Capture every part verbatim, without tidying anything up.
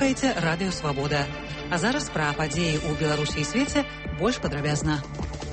слухаеце Радыё Свабода. А зараз пра падзеі ў Беларусі і свеце больш падрабязна.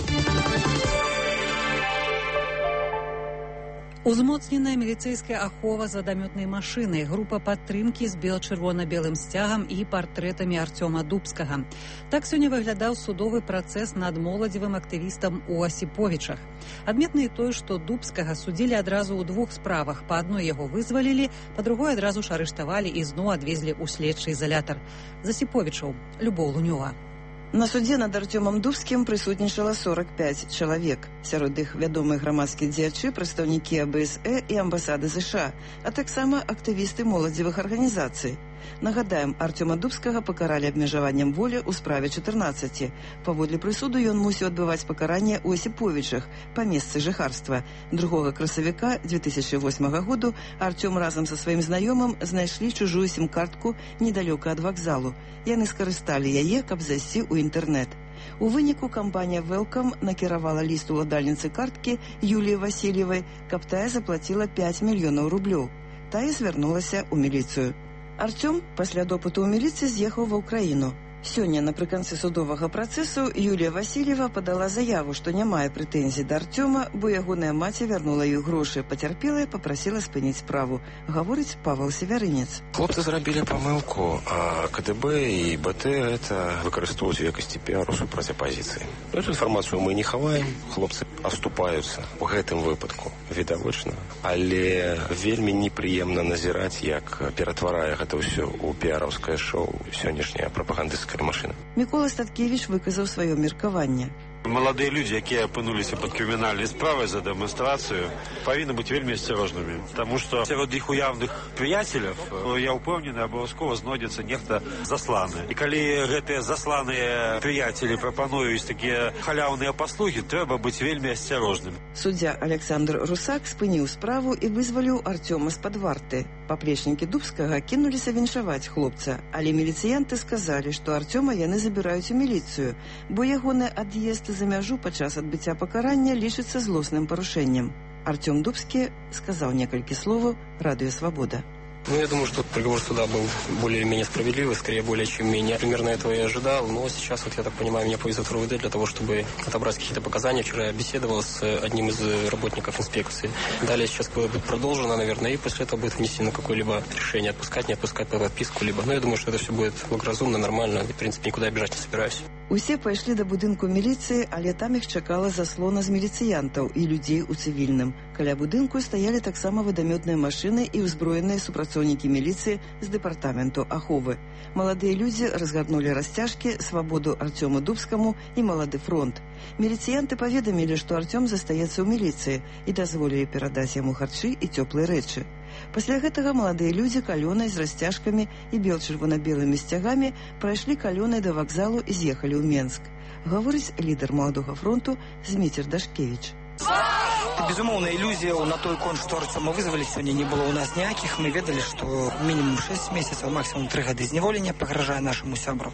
Узмоцненая міліцэйская ахова за дамётнай машынай, група падтрымкі з бел-чырвона-белым сцягам і партрэтамі Арцёма Дубскага. Так сёння выглядаў судовы працэс над моладзевым актывістам у Асіповічах. Адметна і тое, што Дубскага судзілі адразу ў двух справах. Па адной яго вызвалілі, па другой адразу ж арыштавалі і зноў адвезлі ў следчы ізалятар. З Асіповічаў Любоў Лунёва. На судзе над Артёмам Дубскім прысутнічала сорок пяць чалавек. Сярод іх вядомыя грамадскія дзеячы, прадстаўнікі А Б С Э і амбасады ЗША, а таксама актывісты моладзевых арганізацый. Нагадаем, Артёма Дубскага пакаралі абмежаваннем волі ў справе чатырнаццаці. Паводле прысуду ён мусіў адбываць пакаранне ў Асіповічах па месцы жыхарства. Другога красавіка две тысячы восьмага году Артём разам са сваім знаёмым знайшлі чужую сім-картку недалёка ад вакзалу. Яны скарысталі яе, каб зайсці ў інтэрнэт. У выніку кампанія «Велкам» накіравала ліст уладальніцы карткі Юліі Васильевай, каб тая заплаціла пяць мільёнаў рублёў. Тая звярнулася ў міліцыю. Артём пасля допыту ў міліцыі з'ехаў ва ўкраіну. Сёння напрыканцы судовага працэсу Юлія Васильева падала заяву, што не мае прэтэнзій да Артёма, бо ягоная маці вярнула ёй грошы, пацярпелая папрасіла спыніць справу, гаворыць Павел Севярынец. Хлопцы зрабілі памылку, а К Д Б і Б Т гэта выкарыстоўваюць у якасці піару супраць апазіцыі. Эту інфармацыю мы не хаваем, хлопцы аступаюцца у гэтым выпадку, відавочна. Але вельмі непрыемна назіраць, як ператварае гэта ўсё ў піараўскае шоу сённяшняя прапагандыстка машина. Мікола Статкевіч выказаў сваё меркаванне. Маладыя людзі, якія апынуліся пад крымінальнай справай за дэманстрацыю, павінны быць вельмі асцярожнымі. Таму што сярод іх уяўных прыяцеляў, я ўпэўнены, абавязкова знойдзецца нехта засланы. І калі гэтыя засланыя прыяцелі прапануюць такія халяўныя паслугі, трэба быць вельмі асцярожным. Суддзя Александр Русак спыніў справу і вызваліў Артёма з-пад варты. Паплечнікі Дубскага кінуліся віншаваць хлопца, але міліцыянты сказалі, што Артёма яны забіраюць у міліцыю, бо ягоны ад'езд за мяжу падчас адбыцця пакарання лічыцца злосным парушэннем. Артём Дубскі сказаў некалькі словаў Радыё Свабода. Ну, я думаю, что приговор суда был более-менее справедливый, скорее более чем менее. Примерно этого я ожидал, но сейчас, вот я так понимаю, меня повезут в Р У В Д для того, чтобы отобрать какие-то показания. Вчера я беседовал с одним из работников инспекции. Далее сейчас будет продолжено, наверное, и после этого будет внесено какое-либо решение, отпускать, не отпускать по подписку, либо. Но я думаю, что это все будет благоразумно, нормально, и, в принципе, никуда бежать не собираюсь. Усе пайшлі да будынку міліцыі, але там іх чакала заслона з міліцыянтаў і людзей у цывільным. Каля будынку стаялі таксама вадамётныя машыны і ўзброеныя супрацоўнікі міліцыі з дэпартаменту аховы. Маладыя людзі разгарнулі расцяжкі, свабоду Артёму Дубскаму і малады фронт. Міліцыянты паведамілі, што Артём застаецца ў міліцыі і дазволілі перадаць яму харчы і цёплыя рэчы. Пасля гэтага маладыя людзі калёнай з расцяжкамі і бел-чырвона-белымі сцягамі прайшлі калёнай да вакзалу і з'ехалі ў Менск. Гаворыць лідар маладога фронту Зміцер Дашкевіч. Безумоўна, ілюзіяў на той конт, што Артёма вызвалі, сёння не было ў нас ніякіх. Мы ведалі, што мінімум шэсць месяцаў, максімум тры гады зняволення пагражае нашаму сябру.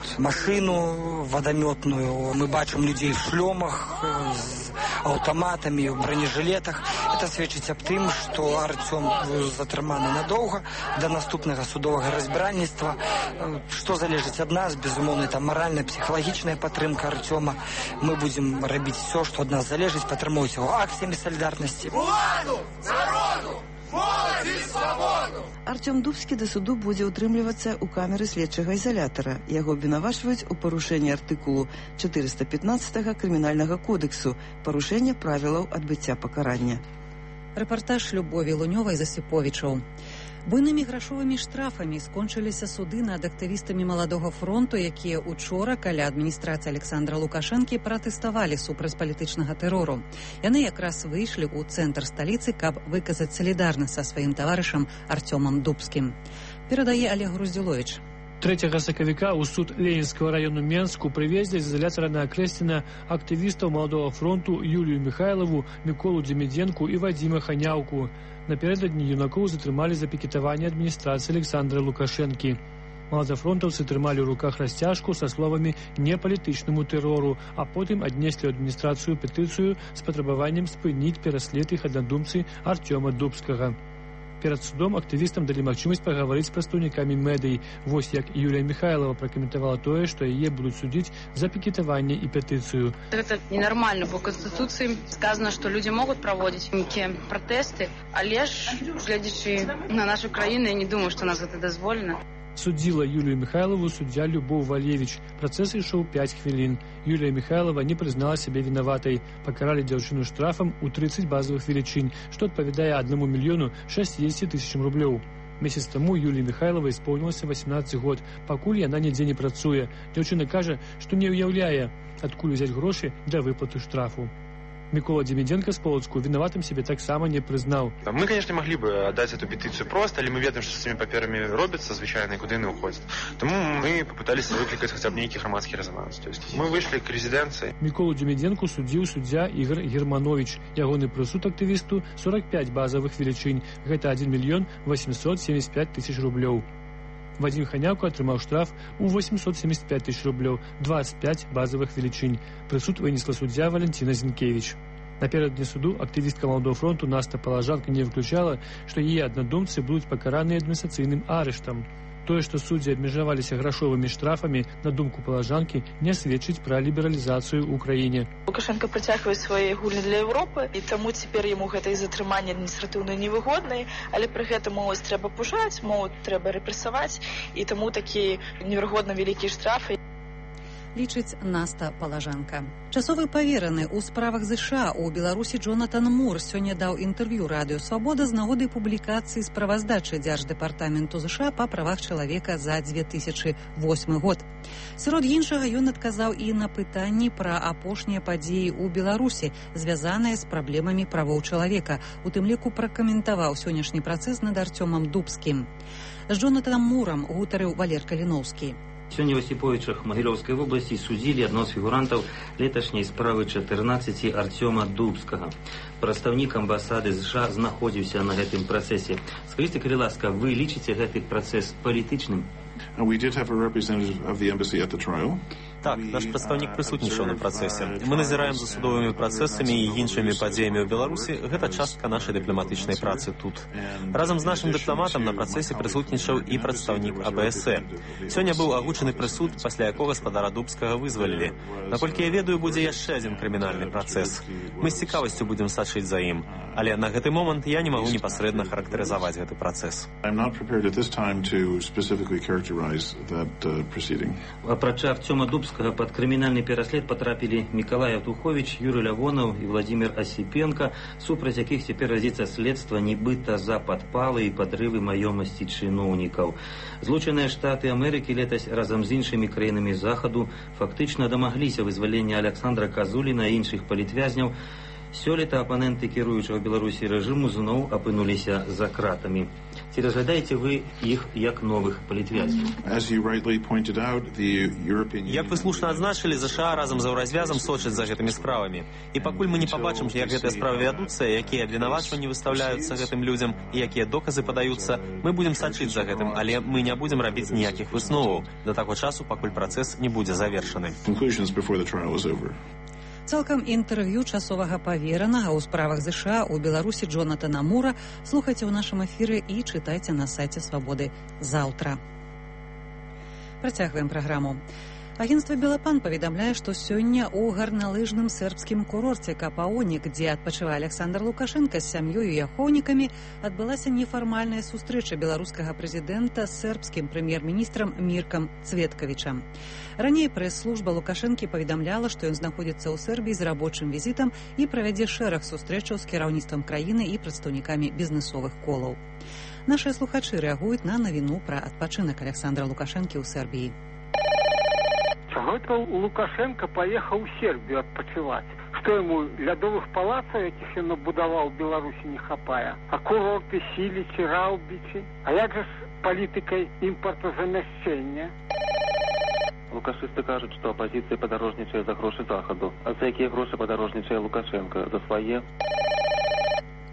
Машыну вадамётную, мы бачым людзей в шлёмах, з аўтаматамі, у бронежылетах. Это сведчыць аб тым, што Артём затрыманы надоўга да наступнага судовага разбіральніцтва. Што залежыць ад нас, безумоўна, там маральная, псіхалагічная падтрымка Артёма. Мы будзем рабіць усё, што ад нас залежыць, падтрымоўваць яго акцыямі салідарнасці. Уладу! Народу! Моладзь і свабоду! Артём Дубскі да суду будзе ўтрымлівацца ў камеры следчага ізалятара. Яго абвінавачваюць у парушэнні артыкулу чатырыста пятнаццатага крымінальнага кодексу, парушэнне правілаў адбыцця пакарання. Рэпартаж Любові Лунёвай з Асіповічаў. Буйнымі грашовымі штрафамі скончыліся суды над актывістамі маладога фронту, якія учора каля адміністрацыі Александра Лукашэнкі пратэставалі супраць палітычнага тэрору. Яны якраз выйшлі ў цэнтр сталіцы, каб выказаць салідарнасць са сваім таварышам Артёмам Дубскім. Перадае Олег Груздзіловіч. трэцяга сакавіка ў суд Ленінскага району Менску прывезлі з ізалятара на Акрэсціна актывістаў маладога фронту Юлію Михайлову, Міколу Дземідзенку і Вадзіма Ханяўку. Напярэдадні юнакоў затрымалі за пікетаванне адміністрацыі Александра Лукашэнкі. Маладафронтаўцы трымалі ў руках расцяжку са словамі «не палітычнаму тэрору», а потым аднеслі ў адміністрацыю петыцыю з патрабаваннем спыніць пераслед іх аднадумцы Артёма Дубскага. Перад судом актывістам далі магчымасць пагаварыць з прадстаўнікамі медый. Вось як Юлія Михайлова пракаментавала тое, што яе будуць судзіць за пікетаванне і петыцыю. Это ненормально. По Конституции сказано, что люди могут проводить некие протесты, але ж, глядячи на нашу країну, я не думаю, что у нас это дозволено. Судзіла Юлію Михайлову суддзя Любоў Валевіч. Працэс ішоў пяць хвілін. Юлія Михайлова не прызнала сябе вінаватай. Пакаралі дзяўчыну штрафам у тридцать базовых велічынь, што адпавядае аднаму мільёну шэсцідзесяці тысячам рублёў. Месяц таму Юліі Михайловай исполнілася восемнадцать год. Пакуль яна нідзе не працуе. Дзяўчына кажа, што не ўяўляе, адкуль узяць грошы для выплаты штрафу. Микола Демиденко с Полоцку виноватым себе так само не признал. Мы, конечно, могли бы отдать эту петицию просто, але мы ведаем, что с этими паперами робится, звичайно, и куда они уходят. Тому мы попытались выкликать хотя бы некий громадский резонанс. То есть мы вышли к резиденции. Миколу Демиденко судзіў суддзя Ігор Германович. Ягоны прысуд актывісту сорок пять базовых велічынь. Гэта один миллион восемьсот семьдесят пять тысяч рублёў. Вадим Ханяўка атрымаў штраф у восемьсот семьдесят пять тысяч рублёў, двадцать пять базовых велічынь. Прысуд вынесла суддзя Валентина Зінкевич. Наперададні суду актывістка Маладога фронту Наста Палажанка не выключала, што яе аднадумцы будуць пакараныя адміністрацыйным арыштам. Тое, што суддзі абмежаваліся грашовымі штрафамі, на думку Палажанкі, не сведчыць пра лібералізацыю ў краіне. Лукашенко працягвае свае гульні для Еўропы, і таму цяпер яму гэта і затрыманне адміністратыўна невыгоднае, але пры гэтым моладзь трэба пужаць, моладзь трэба рэпрэсаваць, і таму такі неверагодна вялікія штрафы. Лічыць Наста Палажанка. Часовы павераны ў справах ЗША ў Беларусі Джонатан Мур сёння даў інтэрв'ю радыё «Свабода» з нагоды публікацыі справаздачы Дзярждэпартаменту ЗША па правах чалавека за две тысячи восьмы год. Сярод іншага ён адказаў і на пытанні пра апошнія падзеі ў Беларусі, звязаныя з праблемамі правоў чалавека. У тым ліку пракаментаваў сённяшні працэс над Арцёмам Дубскім. З Джонатанам Мурам гутарыў Валер Каліноўскі. Сёння в Осиповичах Могилевской области судили одного з фігурантів леташняй справы чатырнаццаці Арцёма Дубскага. Прадстаўнік амбасады США знаходзіўся на гэтым працэсе. Скажите, калі ласка, вы лічыце гэты працэс палітычным? We did have a representative of the embassy at the trial. Так, наш прадстаўнік прысутнічаў на працэсе. Мы назіраем за судовымі працэсамі і іншымі падзеямі ў Беларусі. Гэта частка нашай дыпламатычнай працы тут. Разам з нашым дыпламатам на працэсе прысутнічаў і прадстаўнік АБСЭ. Сёння быў агучаны прысуд, пасля якога гаспадара Дубскага вызвалілі. Наколькі я ведаю, будзе яшчэ адзін крымінальны працэс. Мы з цікавасцю будзем сачыць за ім. Але на гэты момант я не магу непасрэдна характарызаваць гэты працэс. I'm not prepared at this time to specifically characterize that uh, proceeding. Апрача Арцёма Дубскага под крымінальны пераслед потрапілі Миколай Автухович, Юрий Лявонов і Владимир Осипенко, супраць якіх цяпер вядзецца следства нібыта за падпалы і падрывы маёмасці чыноўнікаў. Злучаныя Штаты Амерыкі летась разам з іншымі краінамі захаду фактычна дамагліся вызвалення Александра Казуліна і іншых палітвязняў. Сёлета апаненты кіруючага Беларусі рэжыму зноў апынуліся за кратамі. Ці разглядаеце вы іх як новых палітвязняў? Як вы слушна адзначылі, ЗША разам з Еўразвязам сочаць за гэтымі справамі. І пакуль мы не пабачым, як гэтыя справы вядуцца, якія абвінавачванні выстаўляюцца гэтым людзям і якія доказы падаюцца, мы будзем сачыць за гэтым, але мы не будзем рабіць ніякіх высноваў да таго часу, пакуль працэс не будзе завершаны. Цалкам інтэрв'ю часовага паверанага ў справах ЗША ў Беларусі Джонатана Мура слухайце ў нашым эфіры і чытайце на сайце Свабоды заўтра. Працягваем праграму. Агенцтва «Белапан» паведамляе, што сёння ў гарналыжным сербскім курорце Капаонік, дзе адпачывае Александр Лукашенко з сям'ёю і ахоўнікамі, адбылася нефармальная сустрэча беларускага прэзідэнта з сербскім прэм'ер-міністрам Міркам Цветкавічам. Раней прэс-служба Лукашэнкі паведамляла, што ён знаходзіцца ў Сербіі з рабочым візітам і правядзе шэраг сустрэчаў з кіраўніцтвам краіны і прадстаўнікамі бізнесовых колаў. Нашыя слухачы рэагуюць на навіну пра адпачынак Александра Лукашэнкі ў Сербіі. Чаго это Лукашенко паехаў у Сербію адпачываць? Што яму лядовых палацаў, якіх ён набудаваў у Беларусі, не хапае? А курорты Сілічі, Раўбічы? А як жа з палітыкай імпартазамяшчэння? Лукашисты кажуць, што апазіцыя падарожнічае за грошы Захаду. А за якія грошы падарожнічае Лукашенко? За свае?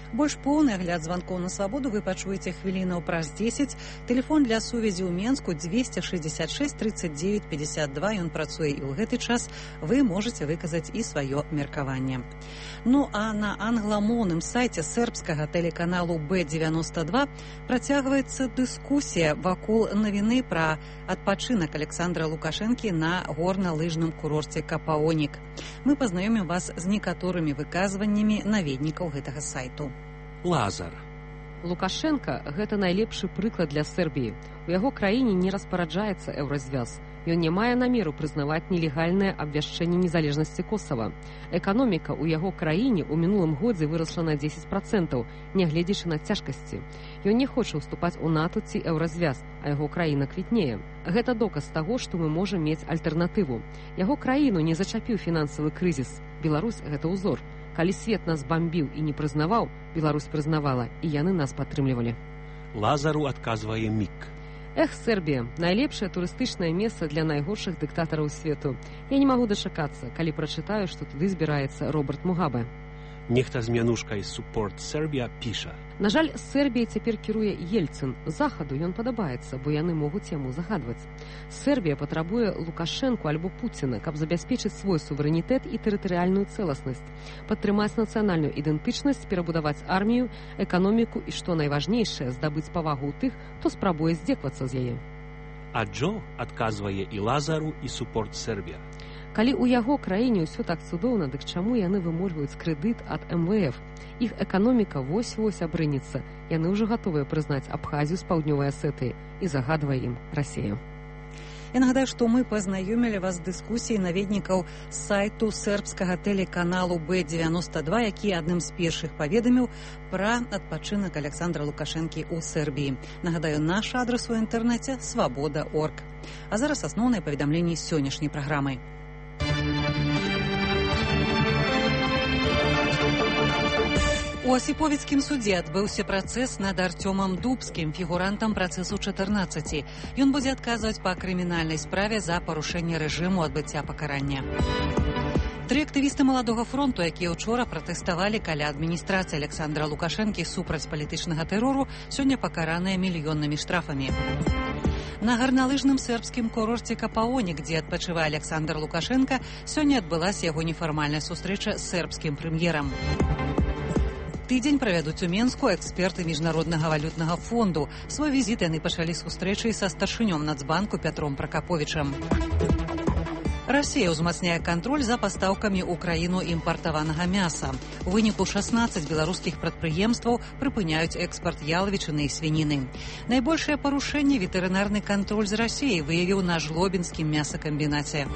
Больш поўны агляд званкоў на свабоду вы пачуеце хвілінаў праз дзесяць. Тэлефон для сувязі ў Менску двести шестьдесят шесть тридцать девять пятьдесят два. Ён працуе і ў гэты час. Вы можете выказаць і сваё меркаванне. Ну а на англамоўным сайце сербскага тэлеканалу Б девяносто два працягваецца дыскусія вакол навіны пра адпачынак Александра Лукашэнкі на горна-лыжным курорце Капаонік. Мы пазнаёмім вас з некаторымі выказваннямі наведнікаў гэтага сайту. Лазар. Лукашенко – гэта найлепшы прыклад для Сербіі. У яго краіне не распараджаецца еўразвяз. Ён не мае намеру прызнаваць нелегальнае абвяшчэнне незалежнасці Косава. Эканоміка ў яго краіне ў мінулым годзе вырасла на дзесяць процентаў, нягледзячы на цяжкасці. Ён не хоча ўступаць у НАТО ці еўразвяз, а яго краіна квітнее. Гэта доказ таго, што мы можам мець альтэрнатыву. Яго краіну не зачапіў фінансавы крызіс. Беларусь – гэта ўзор. Калі свет нас бамбіў і не прызнаваў, Беларусь прызнавала, і яны нас падтрымлівалі. Лазару адказвае Мік. Эх, Сербія, найлепшае турыстычнае месца для найгоршых дыктатараў свету. Я не магу дачакацца, калі прачытаю, што туды збіраецца Роберт Мугабе. Нехта з мянушкай Support Serbia піша. На жаль, Сербіяй цяпер кіруе Ельцын. Захаду ён падабаецца, бо яны могуць яму загадваць. Сербія патрабуе Лукашэнку альбо Пуціна, каб забяспечыць свой суверэнітэт і тэрытарыяльную цэласнасць, падтрымаць нацыянальную ідэнтычнасць, перабудаваць армію, эканоміку і, што найважнейшае, здабыць павагу ў тых, хто спрабуе здзеквацца з яе. А Джо адказвае і Лазару, і Support Serbia. Калі ў яго краіне ўсё так цудоўна, дык чаму яны выморваюць крэдыт ад эм вэ эф? Іх эканоміка вось-вось абрынецца. Яны ўжо гатовыя прызнаць Абхазію з паўднёвай Асетыі і загадвае ім Расія. Я нагадаю, што мы пазнаёмілі вас з дыскусіяй наведнікаў сайту сербскага тэлеканалу Б девяносто два, які адным з першых паведаміў пра адпачынак Александра Лукашэнкі ў Сербіі. Нагадаю, наш адрас у інтэрнэце свабода точка орг. А зараз асноўныя паведамленні сённяшняй праграмы. У асіповіцкім судзе адбыўся працэс над Артёмам Дубскім, фігурантам працэсу чатырнаццаці. Ён будзе адказваць па крымінальнай справе за парушэнне рэжыму адбыцця пакарання. Тры актывісты маладога фронту, якія ўчора пратэставалі каля адміністрацыі Александра Лукашэнкі супраць палітычнага тэрору, сёння пакараныя мільённымі штрафамі. На гарналыжным сербскім курорце Капаонік, дзе адпачывае Александр Лукашенко, сёння адбылася яго нефармальная сустрэча з сербскім прэм'ерам. Тыдзень правядуць у Менску эксперты міжнароднага валютнага фонду. Свой візіт яны пачалі з сустрэчай са старшынём Нацбанку Пятром Пракаповічам. Расія ўзмацняе кантроль за пастаўкамі ў краіну імпартаванага мяса. У выніку шаснаццаць беларускіх прадпрыемстваў прыпыняюць экспарт ялавічыны і свініны. Найбольшае парушэнне ветэрынарны кантроль з Расіяй выявіў на жлобінскім мясакамбінаце.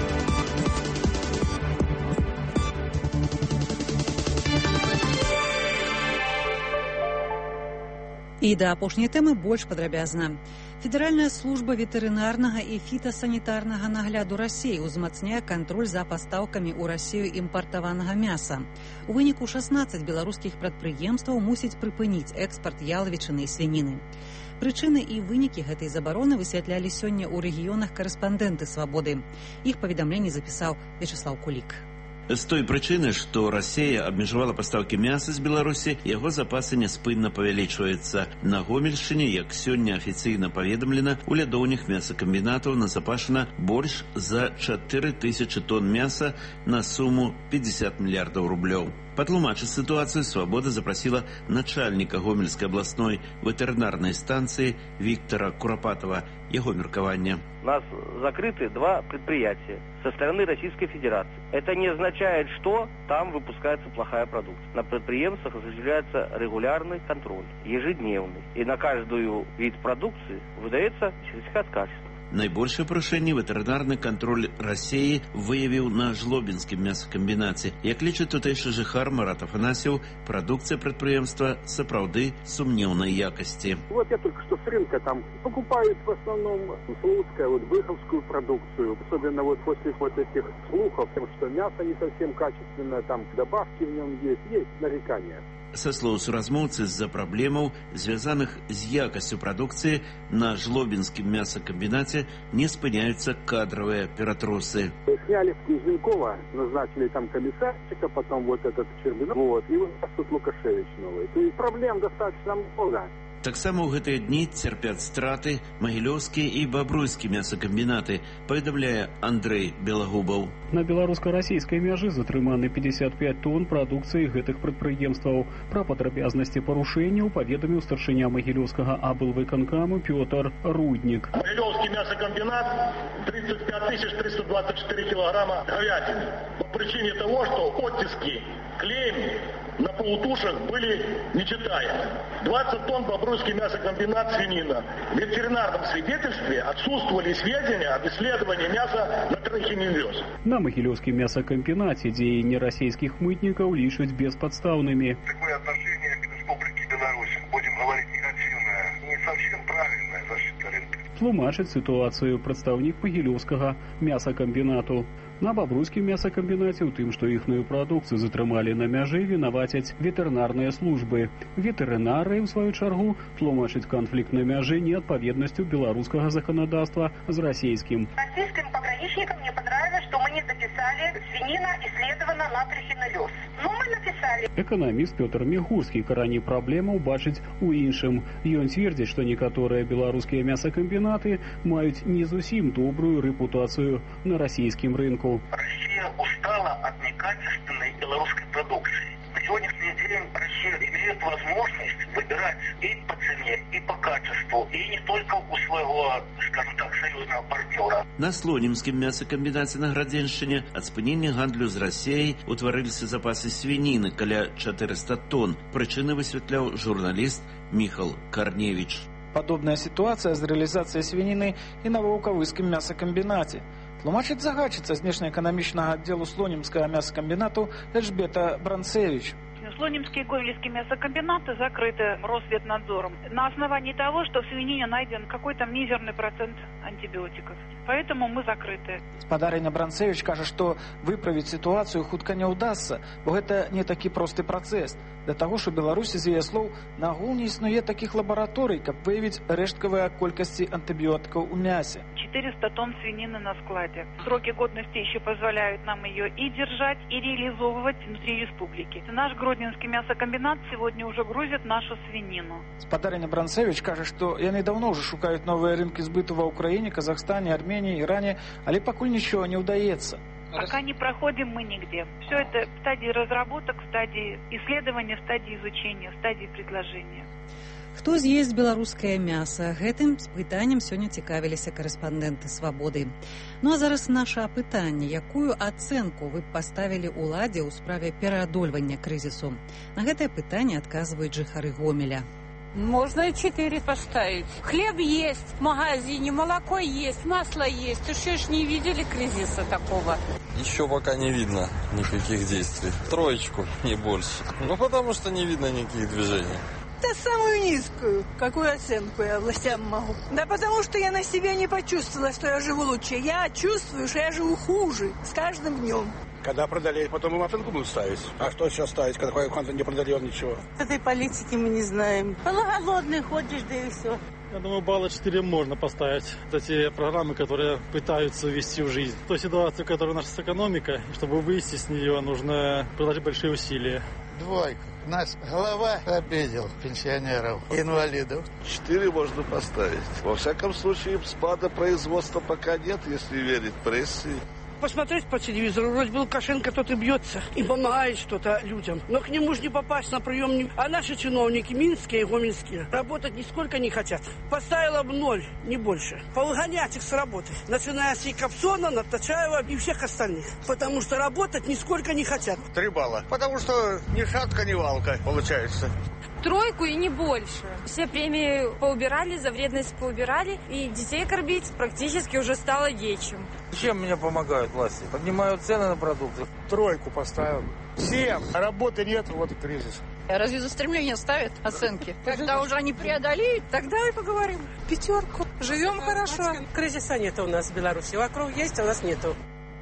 І да апошняй тэмы больш падрабязна. Федэральная служба ветэрынарнага і фітасанітарнага нагляду Расіі ўзмацняе кантроль за пастаўкамі ў Расію імпартаванага мяса. У выніку шаснаццаць беларускіх прадпрыемстваў мусіць прыпыніць экспарт ялавічыны і свініны. Прычыны і вынікі гэтай забароны высвятлялі сёння ў рэгіёнах карэспандэнты «Свабоды». Іх паведамленне запісаў Вячеслав Кулік. З той прычыны, што Расія абмежавала пастаўкі мяса з Беларусі, яго запасы няспынна павялічваюцца. На Гомельшчыне, як сёння афіцыйна паведамлена, у лядоўнях мясакамбінатаў назапашана больш за чатыры тысячы тонн мяса на суму пятьдесят мільярдаў рублёў. Патлумачыць сітуацыю «Свабода» запрасіла начальніка Гомельскай абласной ветэрынарнай станцыі Виктора Курапатова. Яго меркаванне. У нас закрыты два предприятия со стороны Российской Федерации. Это не означает, что там выпускается плохая продукция. На предприемствах осуществляется регулярный контроль, ежедневный. И на каждую вид продукции выдается сертификат качества. Найбольшае парушэнне ветэрынарны кантроль Расіі выявіў на жлобінскім мясакамбінаце. Як лічыць тутэйшы жыхар Марат Афанасьев, прадукцыя прадпрыемства сапраўды сумнеўнай якасці. Вот я только что с рынка там покупают в основном слуцкую, вот выховскую продукцию. Особенно вот после вот этих слухов, что мясо не совсем качественное, там добавки в нем есть, есть нарекания. Са слоў суразмоўцы, з-за праблемаў, звязаных з якасцю прадукцыі, на жлобінскім мясакамбінаце не спыняюцца кадравыя ператросы. Сняли Снеженкова, назначили там комиссарчика, потом вот этот Щербинов, вот, и вот тут Лукашевич новый. То есть проблем достаточно много. Таксама ў гэтыя дні цярпяць страты магілёўскія і бабруйскі мясакамбінаты, паведамляе Андрэй Белагубаў. На беларуска-расійскай мяжы затрыманы пятьдесят пять тонн прадукцыі гэтых прадпрыемстваў. Пра падрабязнасці парушэнняў паведаміў старшыня магілёўскага аблвыканкаму Пётр Руднік. Магілёўскі мясакамбінат тридцать пять тысяч триста двадцать четыре килограмма говядины. По причине того, что оттиски клейм на полутушах были нечитаемы. двадцать тонн Бобруйский мясокомбинат свинина. В ветеринарном свидетельстве отсутствовали сведения об исследовании мяса на трахинеллез. На Могилевском мясокомбинате дзеянні расійскіх мытников лічаць бесподставными. Такое отношение к Республике Беларусь, будем говорить негативное, не совсем правильная защита рынка. Тлумачыць ситуацию прадстаўнік Могилевского мясокомбинату. На Бобруйскім мясакамбінаце ў тым, што іхную прадукцыю затрымалі на мяжы, вінавацяць ветэрынарныя службы. Ветэрынары, у сваю чаргу, тлумачаць канфлікт на мяжы неадпаведнасцю беларускага заканадаўства з расійскім. Российским пограничникам не понравилось, что мы не дописали свинина исследована на трихинеллез. Ну, мы написали. Эканаміст Пётр Мігурскі карані праблемаў бачыць у іншым. Ён цвердзіць, што некаторыя беларускія мясакамбінаты маюць не зусім добрую рэпутацыю на расійскім рынку. Россия устала от некачественной белорусской продукции. На сегодняшний день Россия имеет возможность выбирать и по цене, и по качеству, и не только у своего, скажем так, союзного партнера. На Слонімскім мясакамбінаце на Градзеншчыне ад спынення гандлю з Расіяй утварыліся запасы свініны каля четыреста тонн. Прычыны высвятляў журналіст Міхал Карневіч. Подобная ситуация с реализацией свинины и на Ваўкавыскім мясакамбінате. Тлумачыць загадчыца знешнеэканамічнага аддзелу Слонімскага мясакамбінату Эльжбета Бранцевич. Слонимские и Гомельские мясокомбинаты закрыты Росветнадзором на основании того, что в свинине найден какой-то мизерный процент антибиотиков. Поэтому мы закрыты. Спадарыня Бранцевич кажа, што выправіць сітуацыю хутка не ўдасца, бо гэта не такі просты працэс. Для таго, што Беларусі, з яе слоў, нагул не існуе такіх лабараторый, каб выявіць рэшткавыя колькасці антыбіотыкаў у мясе. четыреста тонн свинины на складе. Сроки годности еще позволяют нам ее и держать, и реализовывать внутри республики. Наш Гродненский мясокомбинат сегодня уже грузит нашу свинину. Спадарыня Бранцевич кажа, што яны даўно ўжо шукаюць новыя рынкі збыту ва Ўкраіне, Казахстане, Армении, Иране, але пакуль ничего не удаецца. Пока не проходим мы нигде. Все это в стадии разработок, в стадии исследования, в стадии изучения, в стадии предложения. Хто з'ест беларускае мяса? Гэтым пытаннем сёння цікавіліся карэспандэнты «Свабоды». Ну а зараз наша апытанне. Якую ацэнку вы паставілі ўладзе ў справе пераадольвання крызісу? На гэтае пытанне адказваюць жыхары Гомеля. Можно и четыре поставить. Хлеб есть в магазине, молоко есть, масло есть. Ты что ж не видели кризиса такого? Еще пока не видно никаких действий. Троечку, не больше. Ну, потому что не видно никаких движений. Да самую низкую. Какую оценку я властям могу? Да потому что я на себе не почувствовала, что я живу лучше. Я чувствую, что я живу хуже с каждым днем. Когда продали, потом им оценку будут ставить. А что сейчас ставить, когда конца не продали ничего? Этой политики мы не знаем. Голодный ходишь, да и все. Я думаю, балла четыре можно поставить. Это те программы, которые пытаются ввести в жизнь. Ту ситуацию, которая наша с экономикой, чтобы выйти с нее, нужно приложить большие усилия. Двойка. Нас глава обидел пенсионеров, инвалидов. Четыре можно поставить. Во всяком случае, спада производства пока нет, если верить прессе. Посмотреть по телевизору, вроде бы Лукашенко тот и бьется, и помогает что-то людям. Но к нему же не попасть на прием. А наши чиновники, минские и гомельские, работать нисколько не хотят. Поставила бы ноль, не больше. Повыгонять их с работы. Начиная с Якобсона, Натачаева и всех остальных. Потому что работать нисколько не хотят. Три балла. Потому что ни шатка, ни валка получается. Тройку и не больше. Все премии поубирали, за вредность поубирали, и детей кормить практически уже стало нечем. Чем мне помогают власти? Поднимают цены на продукты. Тройку поставил. Всем. Работы нет, вот и кризис. Разве за стремление ставят оценки? Когда уже они преодолеют, тогда и поговорим. Пятерку. Живем хорошо. Кризиса нет у нас в Беларуси. Вокруг есть, а у нас нету.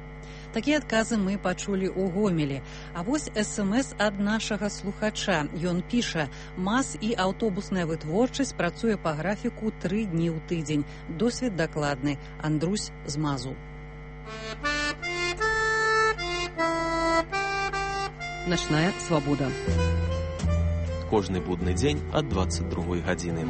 Такія адказы мы пачулі ў Гомелі. А вось эс-эм-эс ад нашага слухача. Ён піша: «МАЗ і аўтобусная вытворчасць працуе па графіку тры дні ў тыдзень. Досвед дакладны. Андрусь з МАЗу». Начная свабода. Кожны будны дзень ад дваццаць другой гадзіны.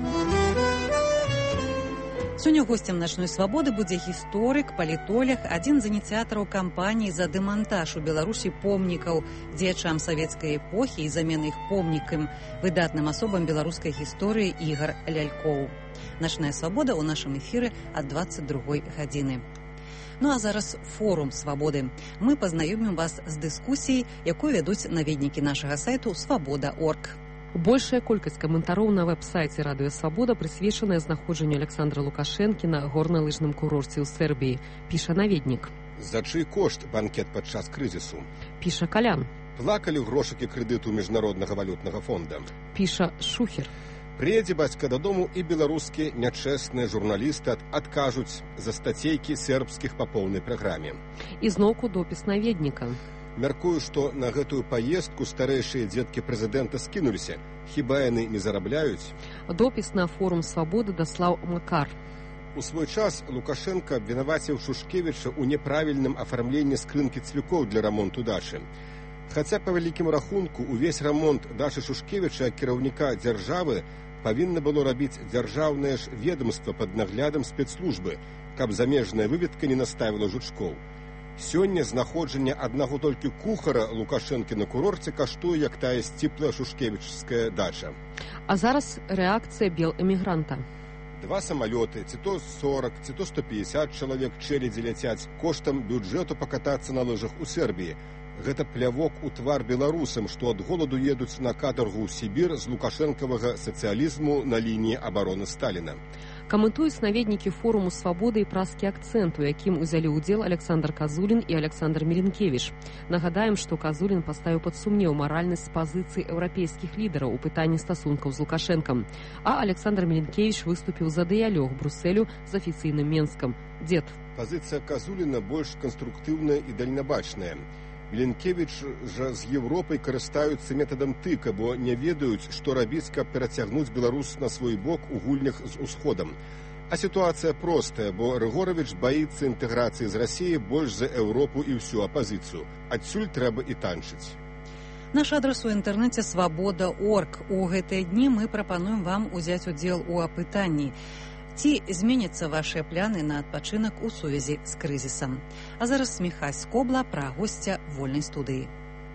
Сёння госцем «Начной свабоды» будзе гісторык, палітолог, адзін з ініцыятараў кампаніі за дэмантаж у Беларусі помнікаў дзеячам савецкай эпохі і замены іх помнікам выдатным асобам беларускай гісторыі Ігар Лялькоў. «Начная свабода» ў нашым эфіры ад дваццаць другой гадзіны. Ну а зараз форум свабоды. Мы пазнаёмім вас з дыскусіяй, якую вядуць наведнікі нашага сайту свабода точка орг. Большая колькасць каментароў на вэб-сайце «Радыё Свабода» прысвечаная знаходжанню Александра Лукашэнкі на горна-лыжным курорце ў Сербіі, піша наведнік. За чый кошт банкет падчас крызісу? Піша Калян. Плакалі грошыкі крэдыту міжнароднага валютнага фонда? Піша Шухер. Прыедзе бацька дадому і беларускія нячэсныя журналісты адкажуць за стацейкі сербскіх па поўнай праграме. І зноўку допіс наведніка. Мяркую, што на гэтую паездку старэйшыя дзеткі прэзідэнта скінуліся. Хіба яны не зарабляюць? Допіс на форум свабоды даслаў Макар. У свой час Лукашенко абвінаваціў Шушкевіча ў няправільным афармленні скрынкі цвікоў для рамонту дачы. Хаця, па вялікім рахунку, увесь рамонт дачы Шушкевіча, кіраўніка дзяржавы, павінна было рабіць дзяржаўнае ж ведомства пад наглядам спецслужбы, каб замежная выведка не наставіла жучкоў. Сёння знаходжанне аднаго толькі кухара Лукашэнкі на курорце каштуе, як тая сціплая шушкевічская дача. А зараз рэакцыя бел-эмігранта. Два самалёты, ці то сорок, ці то сто пятьдесят чалавек чэлядзі ляцяць коштам бюджэту пакатацца на лыжах у Сербіі. Гэта плявок у твар беларусам, што ад голаду едуць на катаргу ў Сібір з лукашэнкавага сацыялізму на лініі абароны Сталіна. Каментуюць наведнікі форуму свабоды і праскі акцэнт, у якім узялі ўдзел Александр Казулін і Александр Меленкевіч. Нагадаем, што Казулін паставіў пад сумнеў маральнасць пазіцыі еўрапейскіх лідараў у пытанні стасункаў з Лукашэнкам, а Александр Меленкевіч выступіў за дыялог Брусэлю з афіцыйным Менскам. Дзед. Пазіцыя Казуліна больш канструктыўная і дальнабачная. Меленкевіч жа з Еўропай карыстаюцца метадам тыка, бо не ведаюць, што рабіць, каб перацягнуць Беларусь на свой бок у гульнях з усходам. А сітуацыя простая, бо Рыгоравіч баіцца інтэграцыі з Расіяй больш за Еўропу і ўсю апазіцыю. Адсюль трэба і танчыць. Наш адрас у інтэрнэце свабода точка орг. У гэтыя дні мы прапануем вам узяць удзел у апытанні. Ці зменяцца вашыя пляны на адпачынак у сувязі з крызісам. А зараз Міхась Скобла пра госця вольнай студыі.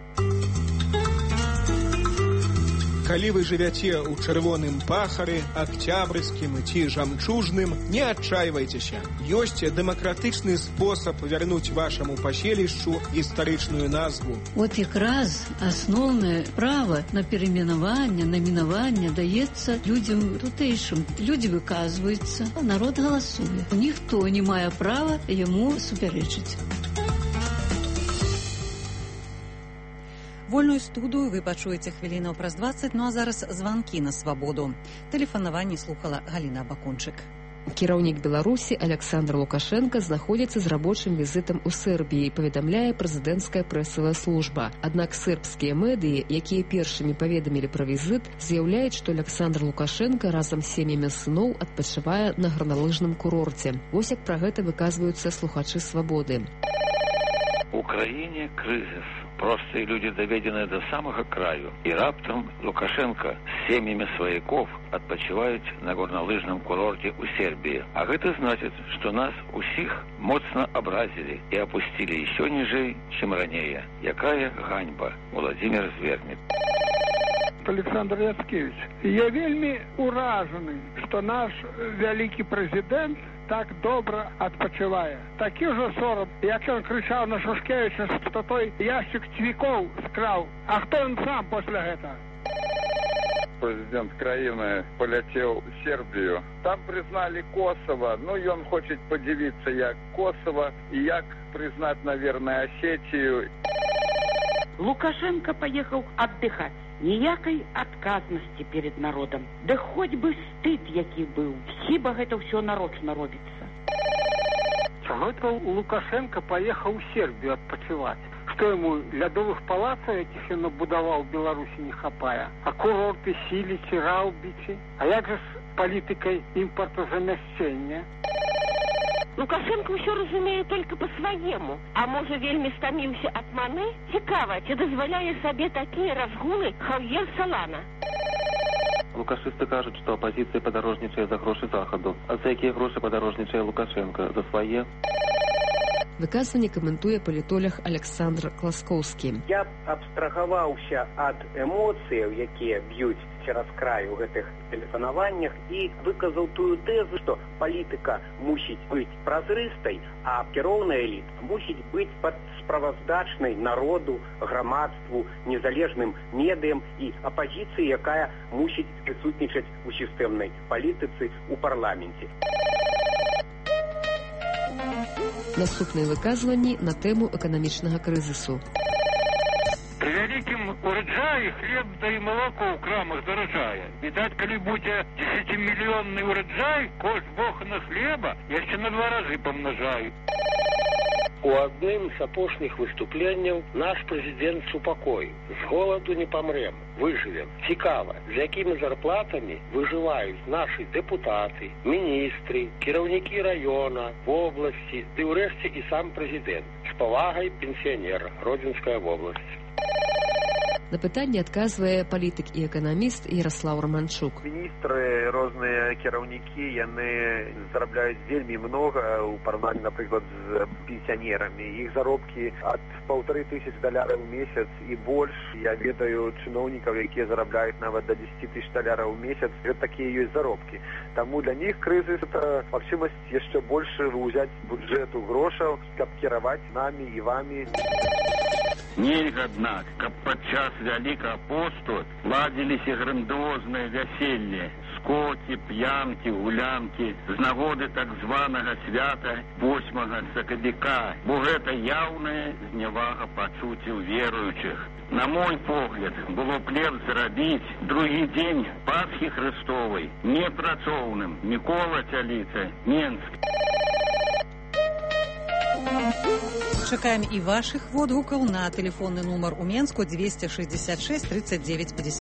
Калі вы жывяце ў чырвоным пахары, акцябрыскім ці жамчужным, не адчайвайцеся. Ёсць дэмакратычны спосаб вярнуць вашаму паселішчу гістарычную назву. Вот якраз асноўнае права на перайменаванне, намінаванне даецца людзям тутэйшым. Людзі выказваюцца, а народ галасуе. Ніхто не мае права яму супярэчыць. Вольную студыю вы пачуеце хвілінаў праз дваццаць, ну а зараз званкі на свабоду. Тэлефанаванне слухала Галіна Бакунчык. Кіраўнік Беларусі Александр Лукашенко знаходзіцца з рабочым візітам у Сербіі, паведамляе прэзідэнцкая прэсавая служба. Аднак сербскія медыі, якія першымі паведамілі пра візіт, заяўляюць, што Александр Лукашенко разам з сем'ямі сыноў адпачывае на гарналыжным курорце. Вось як пра гэта выказваюцца слухачы свабоды. У краіне крызіс. Простые люди доведены до самого краю. И раптом Лукашенко с семьями свояков отпочивают на горнолыжном курорте у Сербии. А это значит, что нас усих моцно образили и опустили еще ниже, чем ранее. Якая ганьба, Владимир Звернев. Александр Яцкевич, я вельми уражены, что наш великий президент так добра адпачывае. Такі ж сорам, як ён крычаў на Шушкевіча, што той яшчык цвікоў скраў. А хто ён сам пасля гэта? Президент краіны поляцеў у Сербію. Там признали Косово. Ну, ён хоче подивиться, як Косово и як признать, наверное, Осетию. Лукашенко поехал отдыхать. Ніякай адказнасці перед народом. Да хоть бы стыд які быў. Хіба гэта ўсё нарочна робіцца. Чего это Лукашенко поехал в Сербию отпочивать? Что ему лядовых палацов этих он набудовал в Беларуси не хапая? А курорты Сілічі, Ралбічі? А як же с политикой импортозамяшчения? Лукашенко ўсё разумее только по-свайму. А можа вельмі стаміўся ад маны? Цікава, ці дазваляе сабе такія разгулы Хаўер Салана? Лукашисты кажуць, што апазіцыя падарожнічае за грошы захаду. А за якія грошы падарожнічае Лукашенко? За свае? Выказванне каментуе палітолог Александр Класкоўскі. Я б абстрагаваўся ад эмоцыяў, якія б'юць цераз край у гэтых тэлефанаваннях, і выказаў тую тэзу, што палітыка мусіць быць празрыстай, а кіроўная эліта мусіць быць справаздачнай народу, грамадству, незалежным медыям і апазіцыі, якая мусіць прысутнічаць у сістэмнай палітыцы ў парламенце. Наступныя выказванні на тэму эканамічнага крызісу. При вялікім ураджаі хлеб да і малако ў крамах даражае. Відаць, калі будзе дзесяцімільённы ураджай, кошт бохана хлеба яшчэ на два разы памнажаюць. У адным з апошніх выступленняў наш прэзідэнт супакоіў: з голаду не памрэм, выжывем. Цікава, з якімі зарплатамі выжываюць нашы дэпутаты, міністры, кіраўнікі раёна, вобласці, ды ўрэшце і сам прэзідэнт. З павагай, пенсіянер, Родзінская вобласць. На пытанне адказвае палітык і эканаміст Ярослаў Романчук. Міністры, розныя кіраўнікі, яны зарабляюць вельмі многа ў параўнанні, напрыклад, з пенсіянерамі. Іх заробкі ад паўтары тысяч даляраў у месяц і больш. Я ведаю чыноўнікаў, якія зарабляюць нават да дзесяці тысяч даляраў у месяц. Гэта такія ёсць заробкі. Таму для них крызіс — это магчымасць яшчэ больш ўзяць бюджэту грошаў, каб кіраваць намі і вамі. Нельга, аднак, каб падчас вялікага посту ладзіліся грандыозныя вяселлі, скокі, п'янкі, гулянкі з нагоды так званага свята восьмага сакавіка, бо гэта яўная знявага пачуццяў веруючых. На мой погляд, было б лепш зрабіць другі дзень Пасхі Христовай непрацоўным. Мікола Цяліца, Менск. Чакаем і вашых водгукаў на тэлефонны нумар у Менску двести шестьдесят шесть тридцать девять пятьдесят.